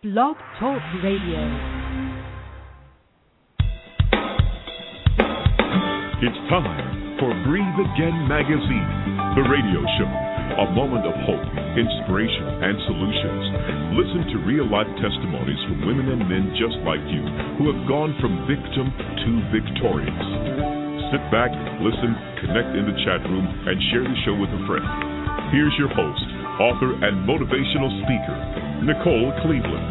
Blog Talk Radio. It's time for Breathe Again Magazine, the radio show. A moment of hope, inspiration, and solutions. Listen to real-life testimonies from women and men just like you who have gone from victim to victorious. Sit back, listen, connect in the chat room, and share the show with a friend. Here's your host, author, and motivational speaker, Nicole Cleveland.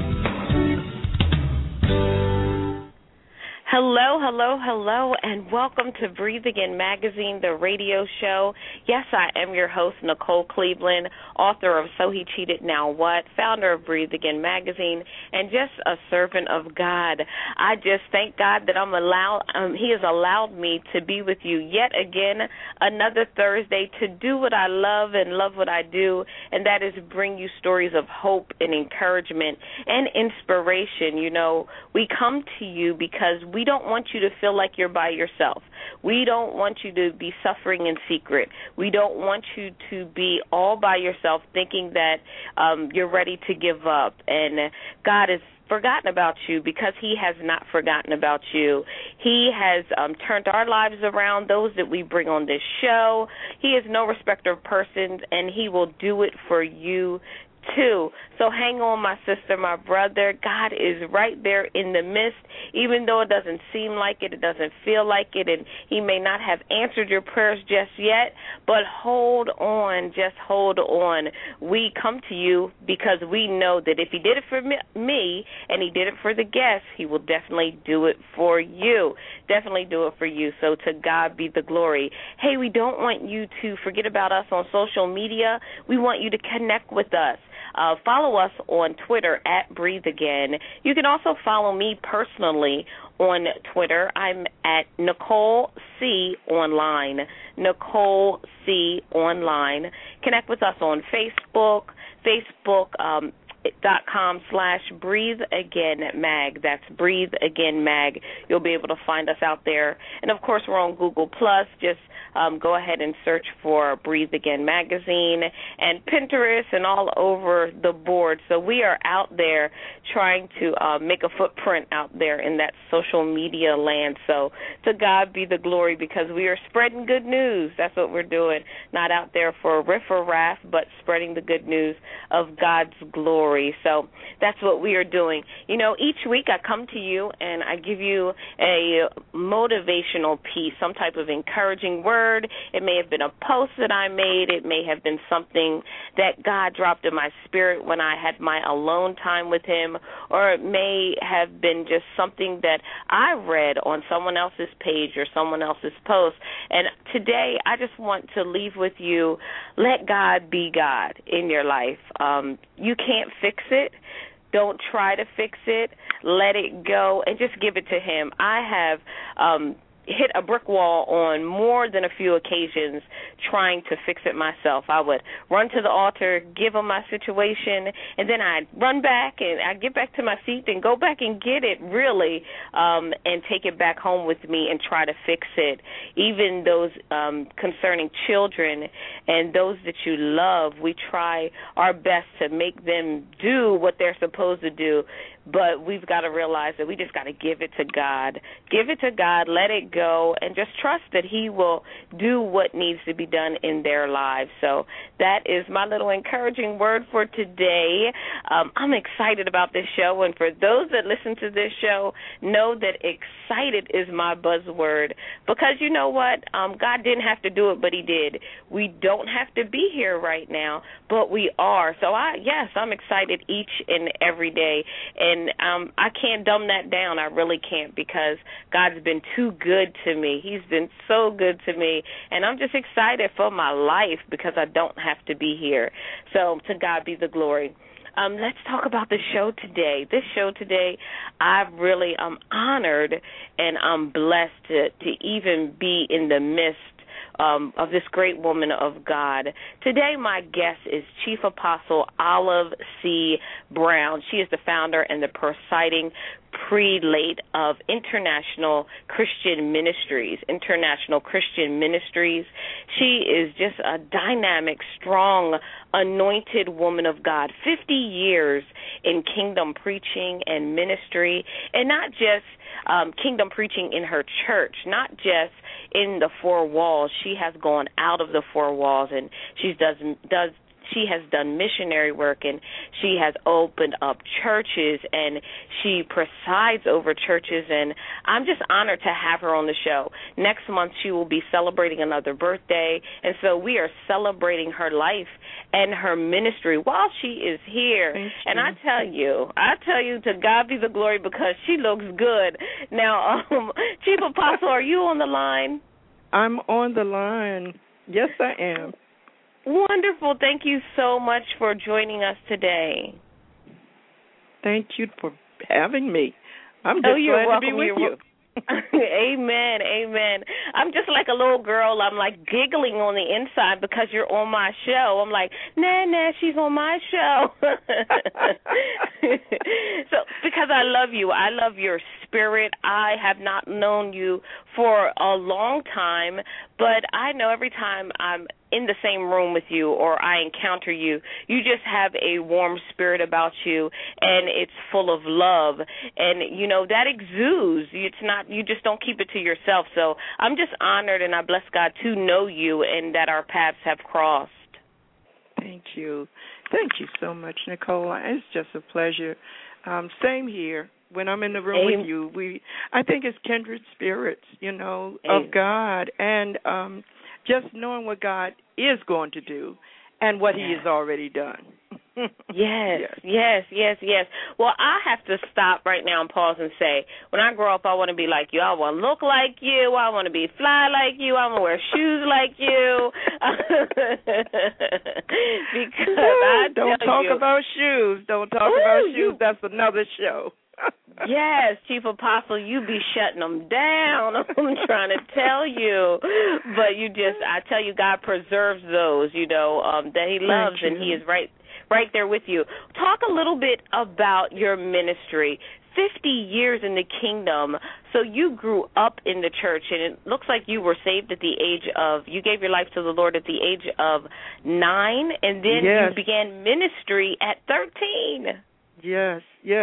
Hello, and welcome to Breathe Again Magazine, the radio show. Yes, I am your host, Nicole Cleveland, author of So He Cheated, Now What, founder of Breathe Again Magazine, and just a servant of God. I just thank God that He has allowed me to be with you yet again another Thursday to do what I love and love what I do, and that is bring you stories of hope and encouragement and inspiration. You know, we come to you because we don't want you to feel like you're by yourself. We don't want you to be suffering in secret. We don't want you to be all by yourself thinking that you're ready to give up. And God has forgotten about you because He has not forgotten about you. He has turned our lives around, those that we bring on this show. He is no respecter of persons, and He will do it for you too. So hang on, my sister, my brother. God is right there in the midst, even though it doesn't seem like it doesn't feel like it, and He may not have answered your prayers just yet, but hold on, just hold on. We come to you because we know that if He did it for me and He did it for the guests, He will definitely do it for you. Definitely do it for you. So to God be the glory. Hey, we don't want you to forget about us on social media. We want you to connect with us. Follow us on Twitter at Breathe Again. You can also follow me personally on Twitter. I'm at Nicole C. Online. Nicole C. Online. Connect with us on Facebook. Facebook.com/Breathe Again Mag. That's Breathe Again Mag. You'll be able to find us out there. And, of course, we're on Google+. Just go ahead and search for Breathe Again Magazine and Pinterest and all over the board. So we are out there trying to make a footprint out there in that social media land. So to God be the glory because we are spreading good news. That's what we're doing. Not out there for riff or raff, but spreading the good news of God's glory. So that's what we are doing. You know, each week I come to you and I give you a motivational piece, some type of encouraging word. It may have been a post that I made. It may have been something that God dropped in my spirit when I had my alone time with Him, or it may have been just something that I read on someone else's page or someone else's post. And today I just want to leave with you, let God be God in your life. You can't fix it. Don't try to fix it. Let it go and just give it to Him. I have hit a brick wall on more than a few occasions trying to fix it myself. I would run to the altar, give Him my situation, and then I'd run back and I'd get back to my seat and go back and get it really and take it back home with me and try to fix it. Even those concerning children and those that you love, we try our best to make them do what they're supposed to do. But we've got to realize that we just got to give it to God. Give it to God, let it go, and just trust that He will do what needs to be done in their lives. So that is my little encouraging word for today. I'm excited about this show, and for those that listen to this show, know that excited is my buzzword because you know what? God didn't have to do it, but He did. We don't have to be here right now, but we are. So, I'm excited each and every day. And I can't dumb that down. I really can't because God's been too good to me. He's been so good to me. And I'm just excited for my life because I don't have to be here. So to God be the glory. Let's talk about the show today. This show today, I really am honored and I'm blessed to even be in the midst of this great woman of God. Today, my guest is Chief Apostle Olive C. Brown. She is the founder and the presiding prelate of International Christian Ministries. International Christian Ministries. She is just a dynamic, strong, anointed woman of God. 50 years in kingdom preaching and ministry, and not just kingdom preaching in her church, not just in the four walls. She has gone out of the four walls, and she has done missionary work, and she has opened up churches, and she presides over churches, and I'm just honored to have her on the show. Next month she will be celebrating another birthday, and so we are celebrating her life and her ministry while she is here. And I tell you, to God be the glory, because she looks good. Now, Chief Apostle, are you on the line? I'm on the line. Yes, I am. Wonderful. Thank you so much for joining us today. Thank you for having me. I'm just glad to be with you. Amen, amen. I'm just like a little girl. I'm like giggling on the inside because you're on my show. I'm like, nah, she's on my show. So, because I love you. I love your spirit. I have not known you for a long time, but I know every time I'm in the same room with you or I encounter you, you just have a warm spirit about you, and it's full of love, and you know that exudes. It's not, you just don't keep it to yourself. So I'm just honored, and I bless God to know you and that our paths have crossed. Thank you so much, Nicole. It's just a pleasure. Same here. When I'm in the room with you, I think it's kindred spirits, of God, and just knowing what God is going to do and what He has already done. Yes. Well, I have to stop right now and pause and say, when I grow up, I want to be like you. I want to look like you. I want to be fly like you. I want to wear shoes like you. Because don't talk about shoes. Don't talk about shoes. That's another show. Yes, Chief Apostle, you be shutting them down. I'm trying to tell you. But I tell you, God preserves those, that He loves, and He is right there with you. Talk a little bit about your ministry. 50 years in the kingdom. So you grew up in the church, and it looks like you were saved at the age of, you gave your life to the Lord at the age of 9, and then you began ministry at 13. Yes.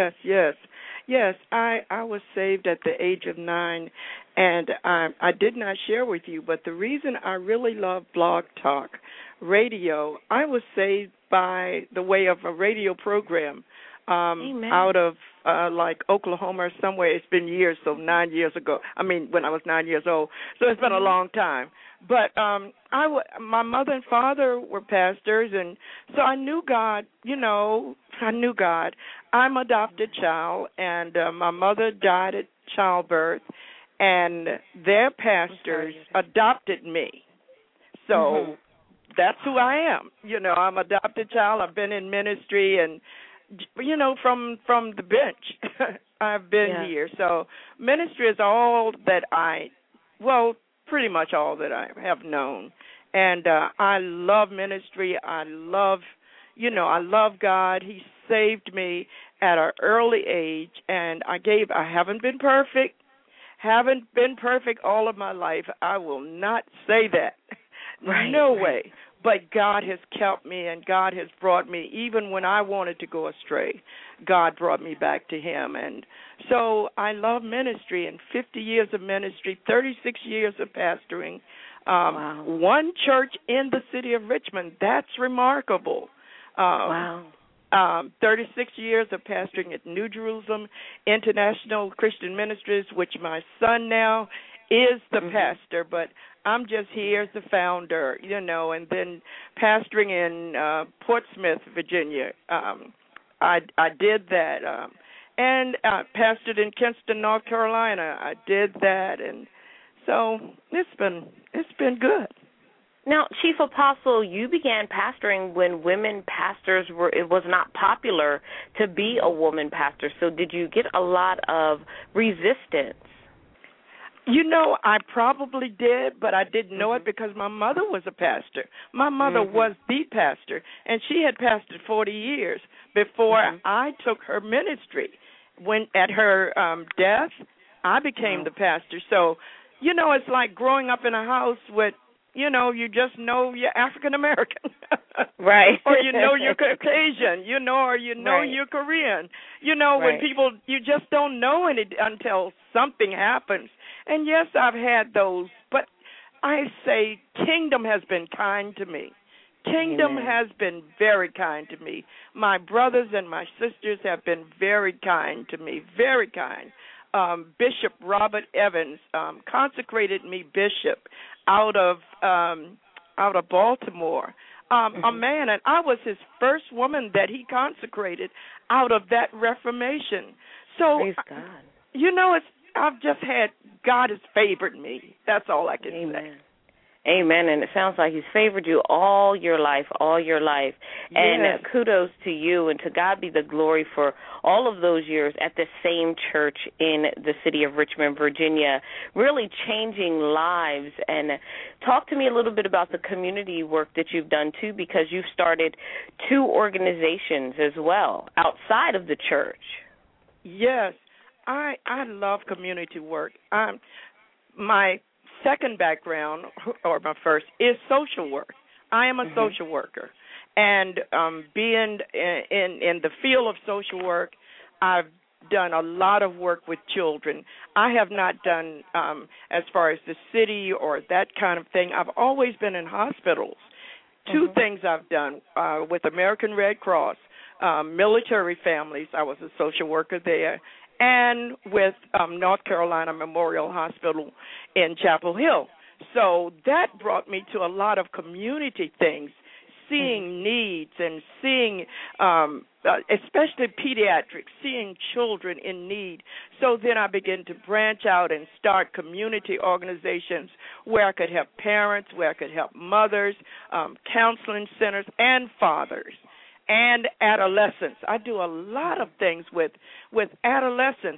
Yes, I was saved at the age of 9, and I did not share with you, but the reason I really love Blog Talk Radio, I was saved by the way of a radio program out of Oklahoma or somewhere. It's been years, so 9 years ago. I mean, when I was 9 years old. So it's been a long time. But my mother and father were pastors, and so I knew God, I knew God. I'm an adopted child, and my mother died at childbirth, and their pastors adopted me. So that's who I am. I'm an adopted child. I've been in ministry, and, from the bench, I've been here. So ministry is all that pretty much all that I have known. And I love ministry. I love God. He saved me at an early age, and I haven't been perfect all of my life. I will not say that. No way. But God has kept me, and God has brought me, even when I wanted to go astray, God brought me back to Him. And so I love ministry, and 50 years of ministry, 36 years of pastoring, one church in the city of Richmond. That's remarkable. 36 years of pastoring at New Jerusalem International Christian Ministries, which my son now is the pastor, but I'm just here as the founder, and then pastoring in Portsmouth, Virginia. I did that, and pastored in Kinston, North Carolina. I did that, and so it's been good. Now, Chief Apostle, you began pastoring when women pastors it was not popular to be a woman pastor. So did you get a lot of resistance? You know, I probably did, but I didn't know it because my mother was a pastor. My mother was the pastor, and she had pastored 40 years before I took her ministry. When at her death, I became the pastor. So, you know, it's like growing up in a house with, you just know you're African American. Right. Or you know you're Caucasian, or you're Korean. When people, you just don't know it until something happens. And yes, I've had those, but I say Kingdom has been kind to me. Kingdom has been very kind to me. My brothers and my sisters have been very kind to me, very kind. Bishop Robert Evans consecrated me bishop out of Baltimore. A man, and I was his first woman that he consecrated out of that Reformation. So, praise God. I've just had, God has favored me. That's all I can say. Amen. And it sounds like He's favored you all your life. Yes. And kudos to you, and to God be the glory for all of those years at the same church in the city of Richmond, Virginia, really changing lives. And talk to me a little bit about the community work that you've done, too, because you've started 2 organizations as well outside of the church. Yes. I love community work. My second background, or my first, is social work. I am a social worker. And being in the field of social work, I've done a lot of work with children. I have not done as far as the city or that kind of thing. I've always been in hospitals. 2 things I've done with American Red Cross, military families. I was a social worker there. And with North Carolina Memorial Hospital in Chapel Hill. So that brought me to a lot of community things, seeing needs and seeing, especially pediatrics, seeing children in need. So then I began to branch out and start community organizations where I could help parents, where I could help mothers, counseling centers, and fathers. And adolescents. I do a lot of things with adolescents.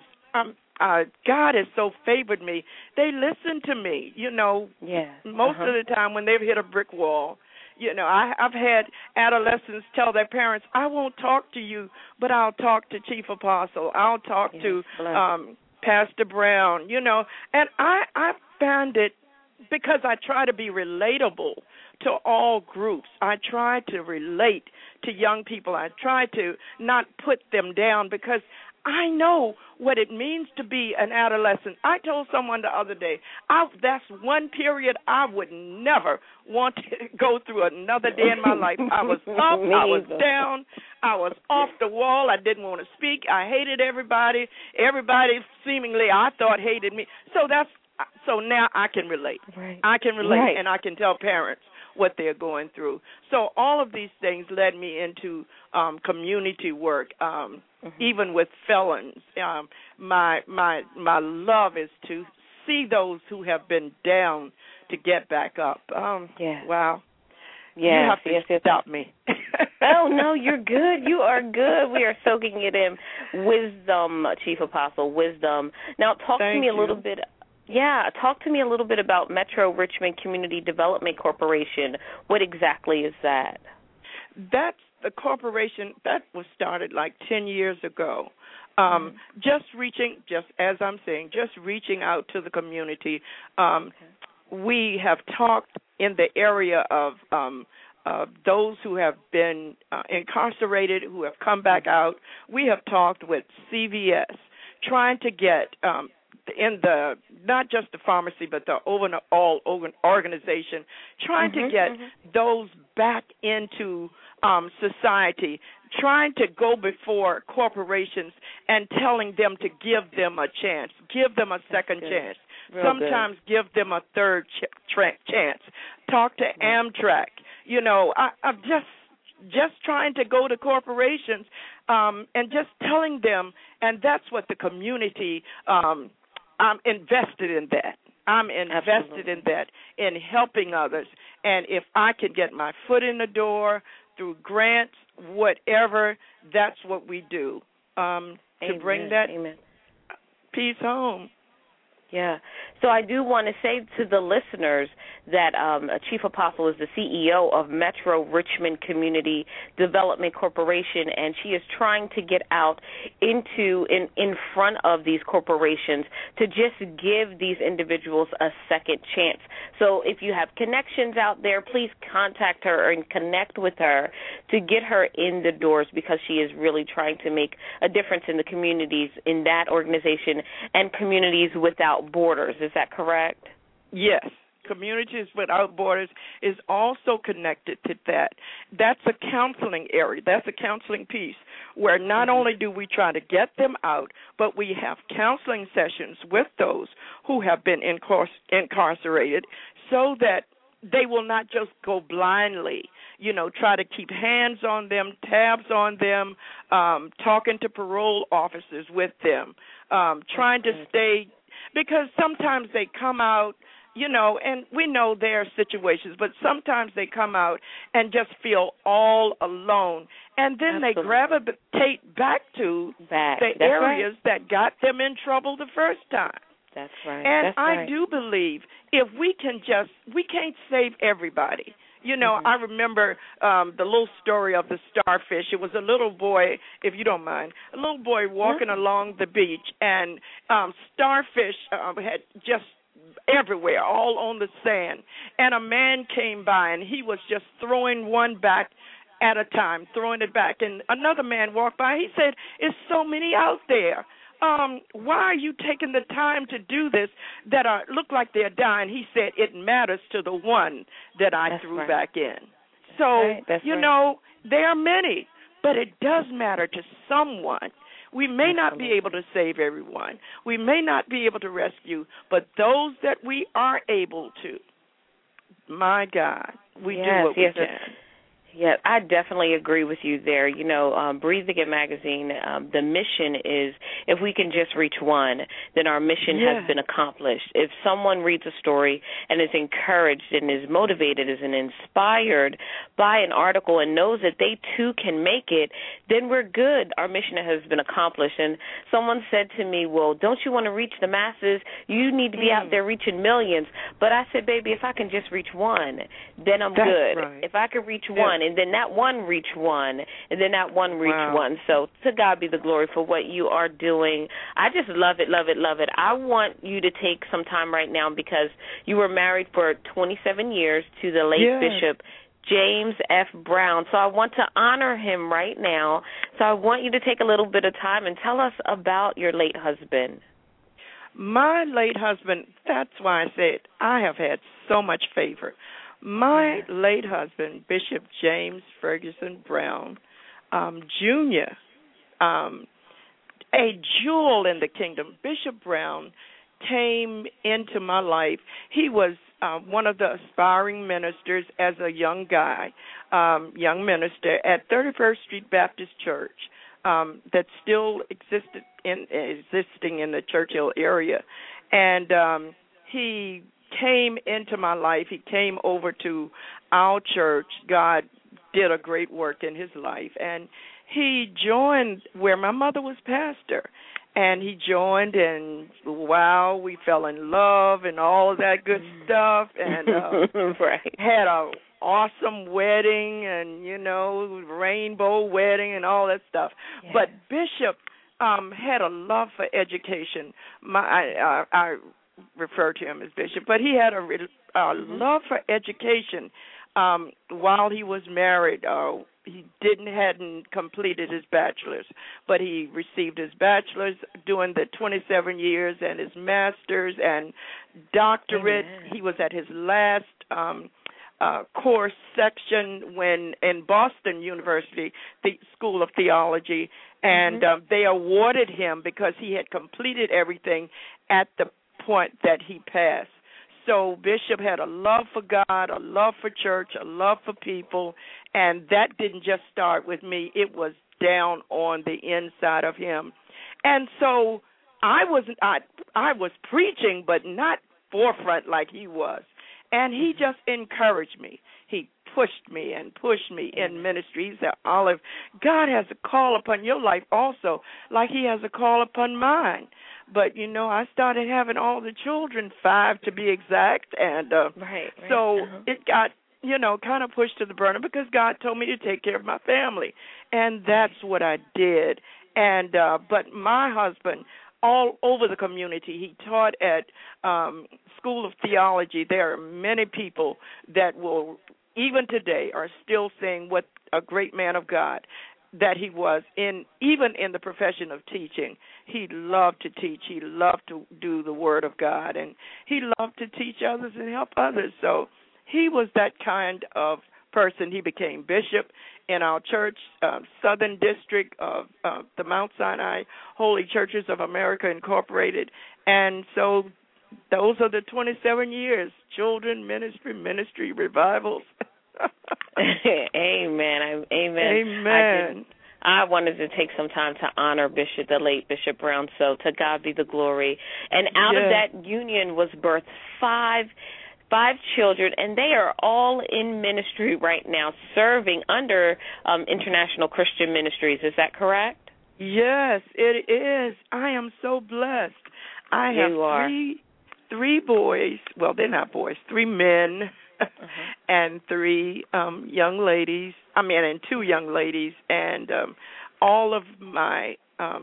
God has so favored me. They listen to me, most of the time when they've hit a brick wall. I've had adolescents tell their parents, I won't talk to you, but I'll talk to Chief Apostle. I'll talk to Pastor Brown, And I found it because I try to be relatable to all groups. I try to relate to young people. I try to not put them down because I know what it means to be an adolescent. I told someone the other day, that's one period I would never want to go through another day in my life. I was up, I was down, I was off the wall. I didn't want to speak. I hated everybody. Everybody seemingly I thought hated me. So now I can relate. Right. I can relate, and I can tell parents what they're going through. So all of these things led me into community work, even with felons. My love is to see those who have been down to get back up. Wow. Yes, you have to stop me. Oh, no, you're good. You are good. We are soaking it in. Wisdom, Chief Apostle, wisdom. Now, talk to me a little bit. Yeah, talk to me a little bit about Metro Richmond Community Development Corporation. What exactly is that? That's the corporation that was started like 10 years ago. Just reaching out to the community. We have talked in the area of those who have been incarcerated, who have come back out. We have talked with CVS, trying to get in the not just the pharmacy but the overall organization, trying to get those back into society, trying to go before corporations and telling them to give them a chance, give them a second chance, sometimes give them a third chance. Talk to Amtrak. I'm just trying to go to corporations and just telling them, and that's what the community, I'm invested in that. I'm invested in that, in helping others. And if I can get my foot in the door through grants, whatever, that's what we do to bring that peace home. Yeah. So I do want to say to the listeners that Chief Apostle is the CEO of Metro Richmond Community Development Corporation, and she is trying to get out into in front of these corporations to just give these individuals a second chance. So if you have connections out there, please contact her and connect with her to get her in the doors, because she is really trying to make a difference in the communities in that organization and communities without borders. Is that correct? Yes. Communities Without Borders is also connected to that. That's a counseling area. That's a counseling piece where not only do we try to get them out, but we have counseling sessions with those who have been incarcerated so that they will not just go blindly, try to keep hands on them, tabs on them, talking to parole officers with them, trying to stay, because sometimes they come out, and we know there are situations, but sometimes they come out and just feel all alone. And then they gravitate back to the areas that got them in trouble the first time. That's right. And I do believe if we can't save everybody. I remember the little story of the starfish. It was a little boy, if you don't mind, walking along the beach, and starfish had just everywhere, all on the sand. And a man came by, and he was just throwing one back at a time, throwing it back. And another man walked by. He said, "There's so many out there. Why are you taking the time to do this that look like they're dying?" He said, "It matters to the one that I threw back in." So, there are many, but it does matter to someone. We may not be able to save everyone. We may not be able to rescue, but those that we are able to, my God, we do what we can. Yeah, I definitely agree with you there. Breathe Again magazine, the mission is, if we can just reach one, then our mission has been accomplished. If someone reads a story and is encouraged and is motivated and inspired by an article and knows that they too can make it, then we're good. Our mission has been accomplished. And someone said to me, "Well, don't you want to reach the masses? You need to be out there reaching millions." But I said, "Baby, if I can just reach one, then I'm good. Right. If I can reach one, and then that one reach one, and then that one reach one." So to God be the glory for what you are doing. I just love it, love it, love it. I want you to take some time right now, because you were married for 27 years to the late Bishop James F. Brown. So I want to honor him right now. So I want you to take a little bit of time and tell us about your late husband. My late husband, that's why I said I have had so much favor. My late husband, Bishop James Ferguson Brown, Jr., a jewel in the kingdom. Bishop Brown came into my life. He was one of the aspiring ministers as a young young minister at 31st Street Baptist Church that still existing in the Churchill area. And he came into my life. He came over to our church. God did a great work in his life. And he joined where my mother was pastor. And he joined, and wow, we fell in love and all of that good stuff. And had a awesome wedding and, rainbow wedding and all that stuff. Yeah. But Bishop had a love for education. I refer to him as Bishop, but he had a love for education while he was married. He hadn't completed his bachelor's, but he received his bachelor's during the 27 years and his master's and doctorate. Amen. He was at his last course section when in Boston University, the School of Theology, and they awarded him because he had completed everything at the point that he passed. So Bishop had a love for God, a love for church, a love for people, and that didn't just start with me. It was down on the inside of him. And so I was preaching, but not forefront like he was. And he just encouraged me. He pushed me in ministry. He said, "Olive, God has a call upon your life also, like he has a call upon mine. But, I started having all the children, 5 to be exact, and right. So it got, kind of pushed to the burner because God told me to take care of my family, and that's what I did. And but my husband, all over the community, he taught at School of Theology. There are many people that will, even today, are still saying what a great man of God that he was, even in the profession of teaching. He loved to teach. He loved to do the Word of God, and he loved to teach others and help others. So he was that kind of person. He became bishop in our church, Southern District of the Mount Sinai Holy Churches of America Incorporated. And so those are the 27 years, children, ministry, revivals. Amen. Amen. I wanted to take some time to honor the late Bishop Brown, so to God be the glory. And out of that union was birthed five children, and they are all in ministry right now, serving under International Christian Ministries. Is that correct? Yes, it is. I am so blessed. I have three boys. Well, they're not boys. 3 men and 3 young ladies. And 2 young ladies. And all of my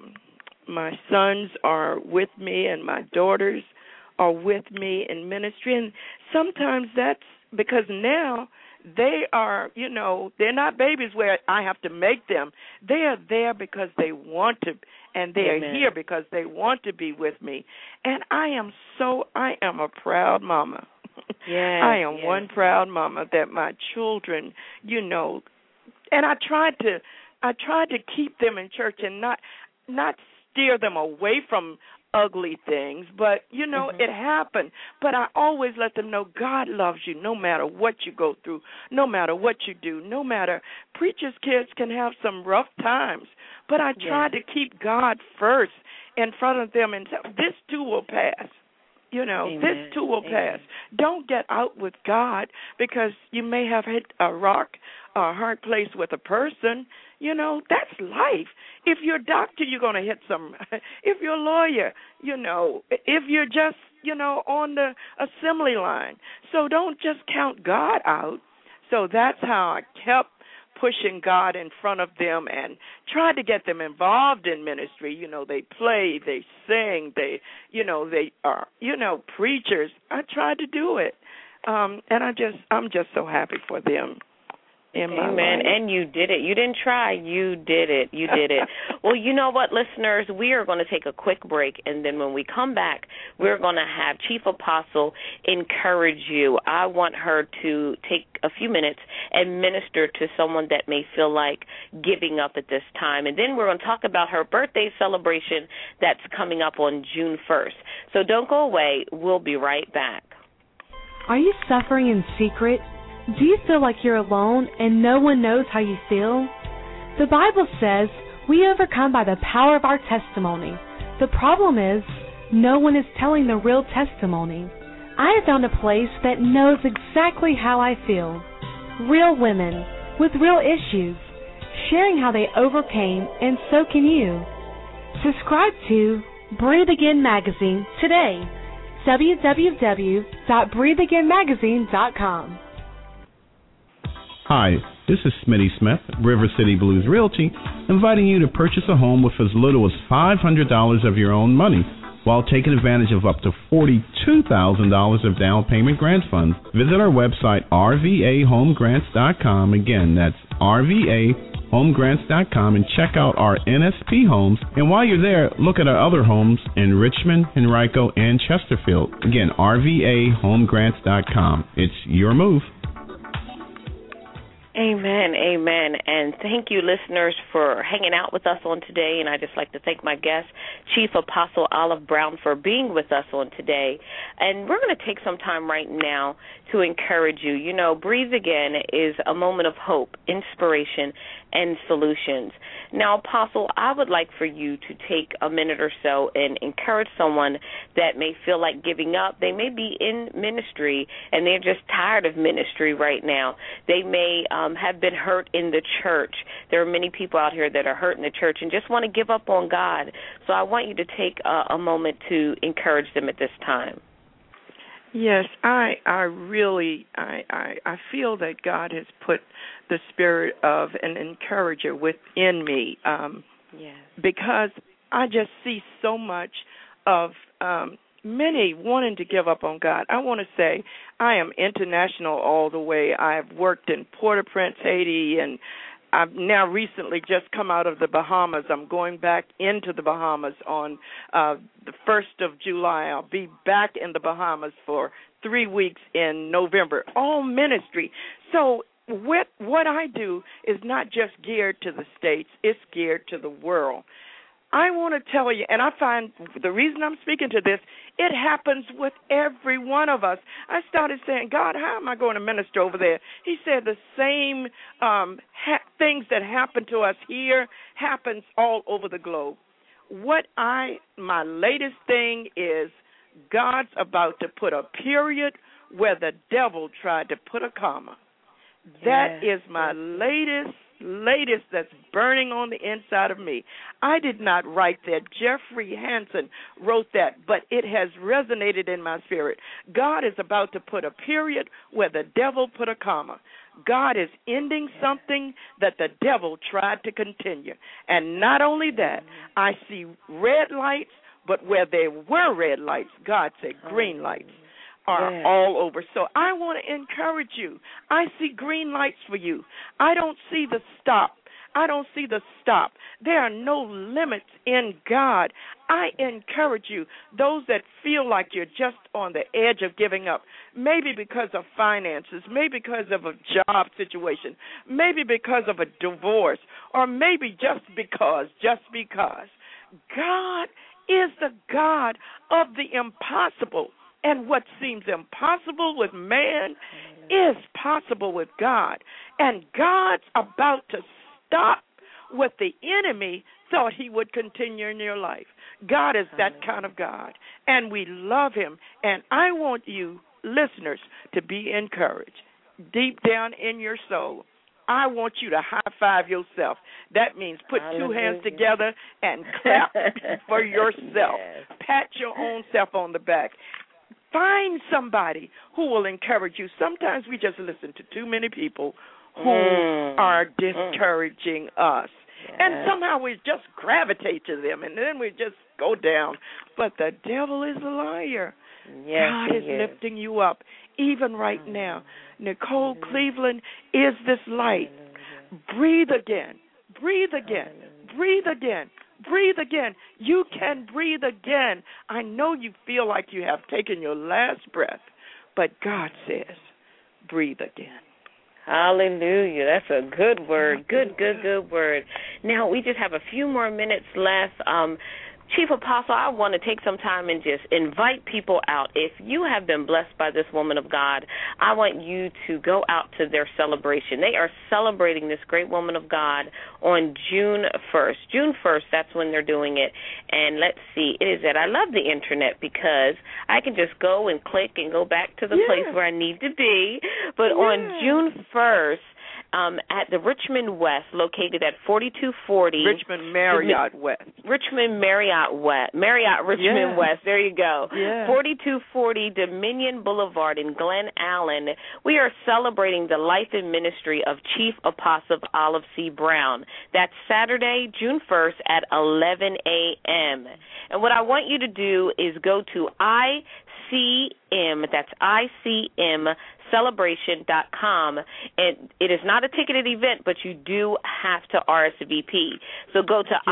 sons are with me, and my daughters are with me in ministry. And sometimes that's because now they are, they're not babies where I have to make them. They are there because they want to, and they are here because they want to be with me. And I am a proud mama. Yes, I am one proud mama that my children, and I tried to keep them in church and not steer them away from ugly things, but it happened. But I always let them know God loves you no matter what you go through, no matter what you do, no matter. Preachers' kids can have some rough times, but I try to keep God first in front of them, and this too will pass. This too will pass. Don't get out with God because you may have hit a rock, a hard place with a person. That's life. If you're a doctor, you're going to hit some. If you're a lawyer, if you're just, on the assembly line. So don't just count God out. So that's how I kept pushing God in front of them and tried to get them involved in ministry. They play, they sing, they are, preachers. I tried to do it. And I'm just so happy for them. Amen. And you did it. You didn't try. You did it. You did it. Well, you know what, listeners? We are going to take a quick break, and then when we come back, we're going to have Chief Apostle encourage you. I want her to take a few minutes and minister to someone that may feel like giving up at this time. And then we're going to talk about her birthday celebration that's coming up on June 1st. So don't go away. We'll be right back. Are you suffering in secret? Do you feel like you're alone and no one knows how you feel? The Bible says we overcome by the power of our testimony. The problem is no one is telling the real testimony. I have found a place that knows exactly how I feel. Real women with real issues, sharing how they overcame, and so can you. Subscribe to Breathe Again Magazine today. www.breatheagainmagazine.com. Hi, this is Smitty Smith, River City Blues Realty, inviting you to purchase a home with as little as $500 of your own money while taking advantage of up to $42,000 of down payment grant funds. Visit our website, rvahomegrants.com. Again, that's rvahomegrants.com, and check out our NSP homes. And while you're there, look at our other homes in Richmond, Henrico, and Chesterfield. Again, rvahomegrants.com. It's your move. Amen, amen, and thank you, listeners, for hanging out with us on today, and I'd just like to thank my guest, Chief Apostle Olive Brown, for being with us on today. And we're going to take some time right now to encourage you. Breathe Again is a moment of hope, inspiration, and solutions. Now, Apostle, I would like for you to take a minute or so and encourage someone that may feel like giving up. They may be in ministry, and they're just tired of ministry right now. They may have been hurt in the church. There are many people out here that are hurt in the church and just want to give up on God. So I want you to take a moment to encourage them at this time. Yes, I really feel that God has put the spirit of an encourager within me, yes, because I just see so much of many wanting to give up on God. I want to say I am international all the way. I've worked in Port-au-Prince, Haiti, and I've now recently just come out of the Bahamas. I'm going back into the Bahamas on the 1st of July. I'll be back in the Bahamas for 3 weeks in November, all ministry. So what I do is not just geared to the States, it's geared to the world. I want to tell you, and I find the reason I'm speaking to this, it happens with every one of us. I started saying, God, how am I going to minister over there? He said the same things that happen to us here happens all over the globe. My latest thing is God's about to put a period where the devil tried to put a comma. That is my latest that's burning on the inside of me. I did not write that. Jeffrey Hansen wrote that, but it has resonated in my spirit. God is about to put a period where the devil put a comma. God is ending something that the devil tried to continue. And not only that, I see red lights, but where there were red lights, God said green lights are all over. So I want to encourage you. I see green lights for you. I don't see the stop. There are no limits in God. I encourage you, those that feel like you're just on the edge of giving up, maybe because of finances, maybe because of a job situation, maybe because of a divorce, or maybe just because. God is the God of the impossible. And what seems impossible with man is possible with God. And God's about to stop what the enemy thought he would continue in your life. God is that kind of God, and we love him. And I want you, listeners, to be encouraged deep down in your soul. I want you to high-five yourself. That means put two hands together and clap for yourself. Pat your own self on the back. Find somebody who will encourage you. Sometimes we just listen to too many people who are discouraging us. And somehow we just gravitate to them, and then we just go down. But the devil is a liar. God is lifting you up, even right now. Nicole Cleveland is this light. Breathe again. Breathe again. Breathe again. Breathe again. You can breathe again. I know you feel like you have taken your last breath, but God says, breathe again. Hallelujah. That's a good word. Good word. Now, we just have a few more minutes left. Chief Apostle, I want to take some time and just invite people out. If you have been blessed by this woman of God, I want you to go out to their celebration. They are celebrating this great woman of God on June 1st. June 1st, that's when they're doing it. And let's see, it is that I love the internet because I can just go and click and go back to the place where I need to be. But on June 1st, at the Richmond West, located at 4240 Richmond Marriott West. Richmond West. There you go. 4240 Dominion Boulevard in Glen Allen. We are celebrating the life and ministry of Chief Apostle Olive C. Brown. That's Saturday, June 1st at 11 a.m. And what I want you to do is go to ICM, that's ICM, celebration.com, and it is not a ticketed event, but you do have to RSVP. So go to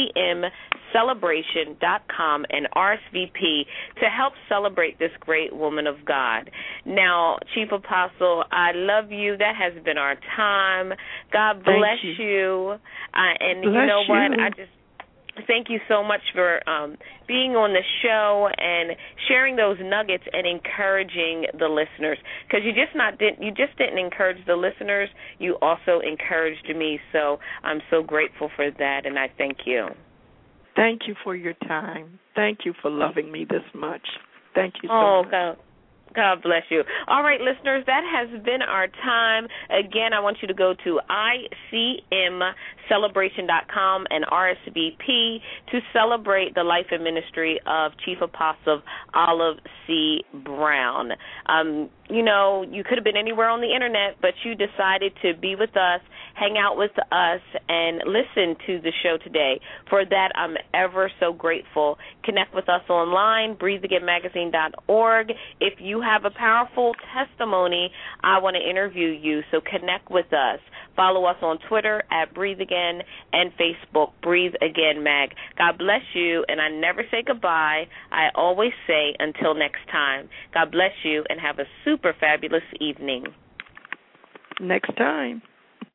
ICMcelebration.com and RSVP to help celebrate this great woman of God. Now, Chief Apostle, I love you. That has been our time. God bless you. And you know what? I just thank you so much for being on the show and sharing those nuggets and encouraging the listeners. Because you just didn't encourage the listeners, you also encouraged me. So I'm so grateful for that, and I thank you. Thank you for your time. Thank you for loving me this much. Thank you so much. God bless you. All right, listeners, that has been our time. Again, I want you to go to ICMcelebration.com and RSVP to celebrate the life and ministry of Chief Apostle Olive C. Brown. You could have been anywhere on the internet, but you decided to be with us, hang out with us, and listen to the show today. For that, I'm ever so grateful. Connect with us online, breatheagainmagazine.org. If you have a powerful testimony, I want to interview you, so connect with us. Follow us on Twitter at Breathe Again and Facebook, Breathe Again Mag. God bless you, and I never say goodbye. I always say until next time. God bless you, and have a super fabulous evening. Next time.